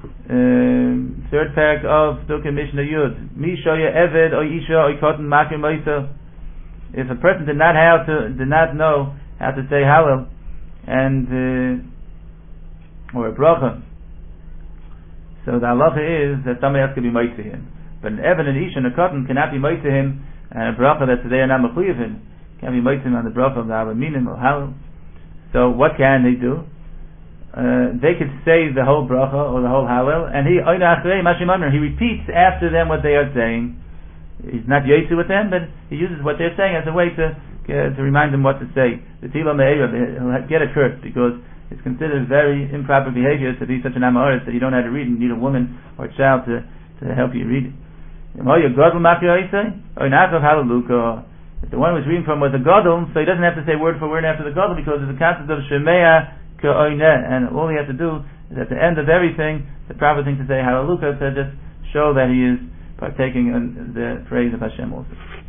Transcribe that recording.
third parak of Dukkha Mishnah Yud. Mi shoya eved or isha or kotten makim moisa. If a person did not know how to say Hallel and or a bracha, so the halacha is that somebody else could be moisa him. But an eved, an isha, and a kotten cannot be moisa him, and a bracha that they are not mechuyev him can't be moisa him on the bracha of the Avaminim or Hallel. So what can they do? They could say the whole bracha or the whole Hallel, and he repeats after them what they are saying. He's not yotze with them, but he uses what they're saying as a way to remind them what to say. The Tila Me'era, he'll get a curse because it's considered very improper behavior to be such an Amoris that you don't know how to read and you need a woman or a child to help you read it. If the one who's reading from was a Gadol, so he doesn't have to say word for word after the Gadol because there's a concept of Shemea Ka'oineh, and all he has to do is at the end of everything, the proper thing to say Hallelujah, to just show that he is partaking in the praise of Hashem also.